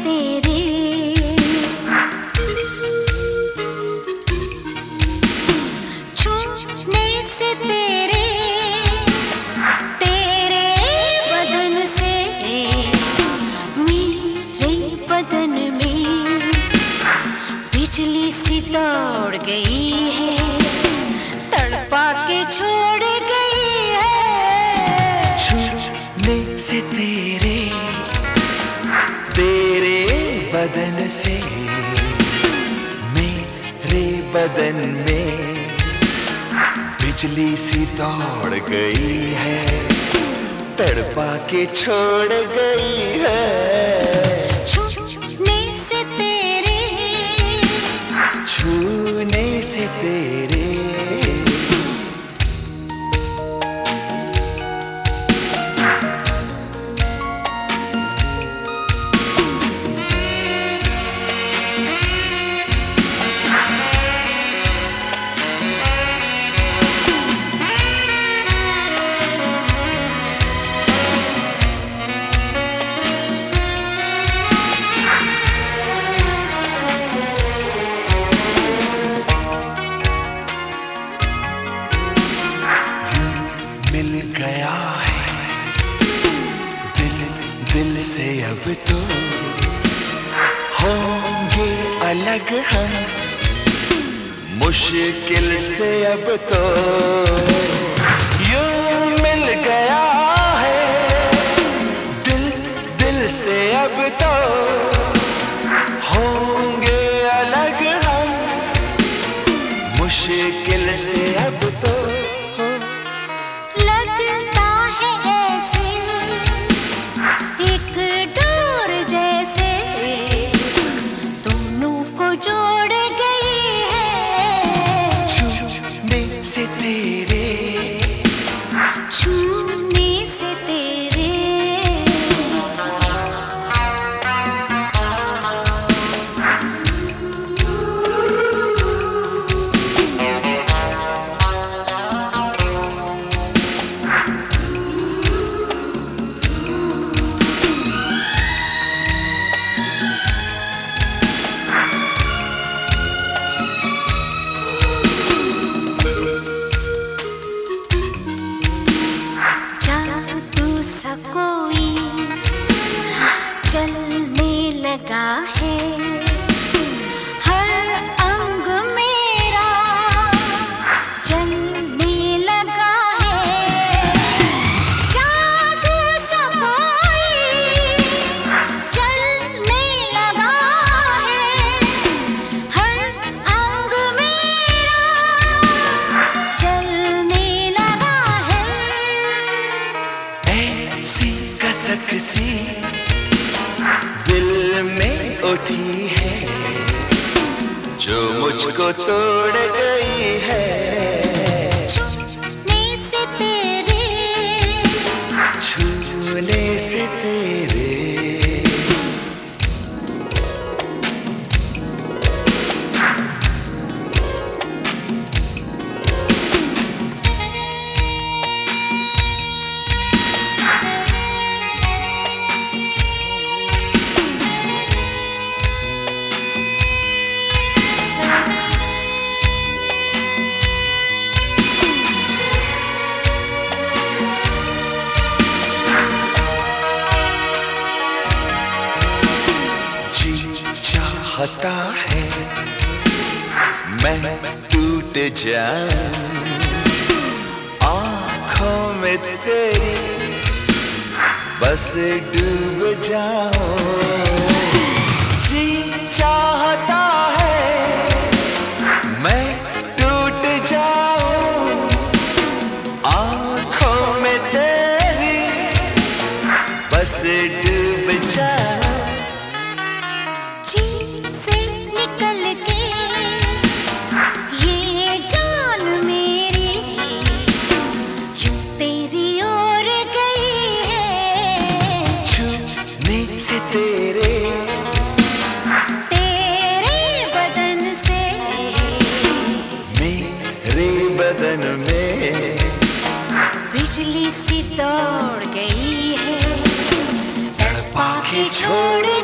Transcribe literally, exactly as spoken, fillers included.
तेरे, छूने से तेरे, तेरे बदन से मेरे बदन में बिजली सी दौड़ गई है, तड़पा के छोड़ गई है। छूने से तेरे, तेरे बदन से मेरे बदन में बिजली सी दौड़ गई है, तड़पा के छोड़ गई है। छूने से तेरे, छूने से तेरे, मिल गया है दिल दिल से, अब तो होंगे अलग हम मुश्किल से। अब तो यूं मिल गया है दिल दिल से, अब तो होंगे अलग हम मुश्किल से। अब तो लगता है ऐसे एक डोर जैसे दोनों को जोड़ गई है। छूने से तेरे, छूने से तेरे, कोई चलने लगा है, हर अंग मेरा चलने लगा है। जादू सा कोई चलने लगा है, हर अंग मेरा चलने लगा है। ऐसी कसक सी दिल में उठी है, जो मुझको तोड़ गई है। छूने से तेरे, छूने से तेरे, चाहता है मैं टूट जाऊं आँखों में तेरी, बस डूब जाऊं। जी चाहता है मैं टूट जाऊं आँखों में तेरी, बस डूब जाऊं। से निकल के ये जान मेरी यूं तेरी ओर गई है। छूने से तेरे, तेरे बदन से मेरे बदन में बिजली सी दौड़ गई है, तड़पा के छोड़